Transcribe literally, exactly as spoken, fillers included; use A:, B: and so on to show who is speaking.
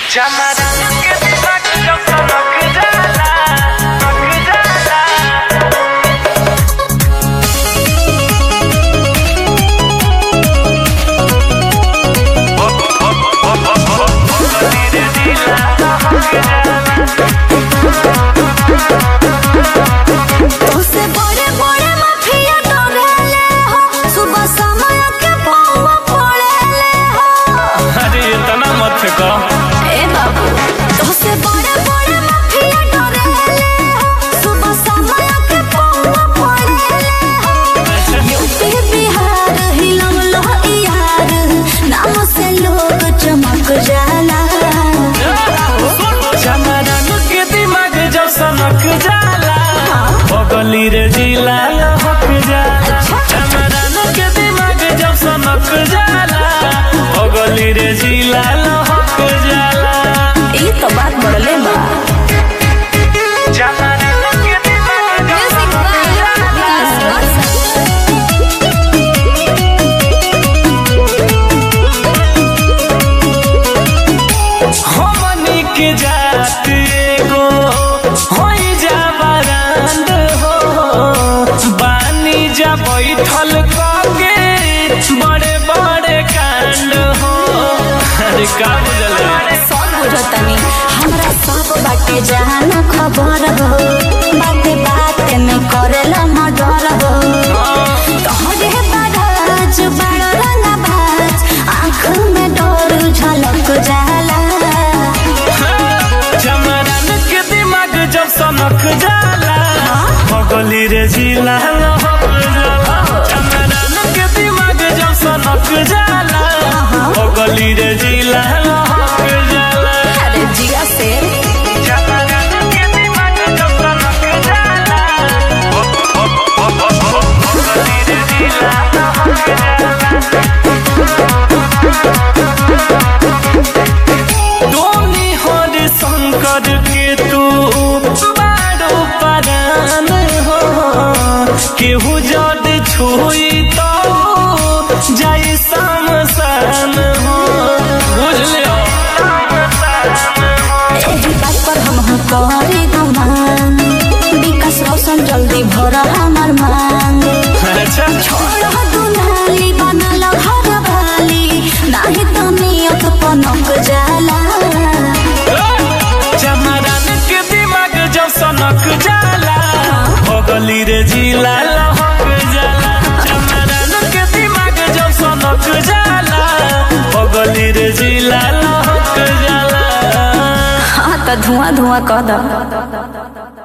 A: चमरान के दिमाग जब सनक जाला, सनक जाला। ओ ओ ओ ओ ओ ओ धीरे दिला सनक जाला।
B: तुझसे बड़े बड़े माफिया डरेले हो, सुबह समय के पाँव पड़ेले हो।
A: अरे इतना मत कह।
B: ए बाबू, तुझसे बड़े बड़े माफिया डरेले हो, सुबह समय के पाँव पड़ेले हो। यूपी बिहार हिलम लो यार, नाम से लोग चमक जाला।
A: चमरान के दिमाग जब सनक जाला, बगली रे जिला लहक जाला। चमरान के दिमाग जब सनक जाला, बगली रे जिला लहक जाला।
B: ई तो बात बढ़ले बा।
A: चमरान के दिमाग जब सनक जाला, हमनी के जात एगो होई जा बरांड हो, बानी जा बैठल कके बड़े बड़े कांड हो। अरे का बुझल
B: सब बुझतनी, हमरा सब बाटे जहान खबर हो, बाते बाते में करेला मर्डर हो। तोहरे बाराज बड़ा रंगबाज, आँख में डोर झलक जाला।
A: चमरान के दिमाग जब सनक जाला, बगली रे जिला लहक जाला। चमरान के दिमाग जब सनक जाला, बगली रे जिला लहक जाला।
B: अरे जिया से
A: चमरान के दिमाग जब सनक जाला, बगली रे जिला लहक जाला। दोनी हर शंकर के तू बारो परान हो, केहू जद छुई तो जाई शमशान हो। बुझ लियो
B: एही बात पर हम हो करे गुमान, विकास रोशन जल्दी भरा हमार मांग।
A: अच्छा
B: छोड़ दुनाली बनल घर वाली, नाही तो नियत पनक जाला।
A: चमरान के दिमाग जब सनक जाला, बगली रे जिला लहक जाला। चमरान के दिमाग जब सनक जाला, बगली रे जिला लहक जाला।
B: हाँ तो धुआं धुआं कह दो।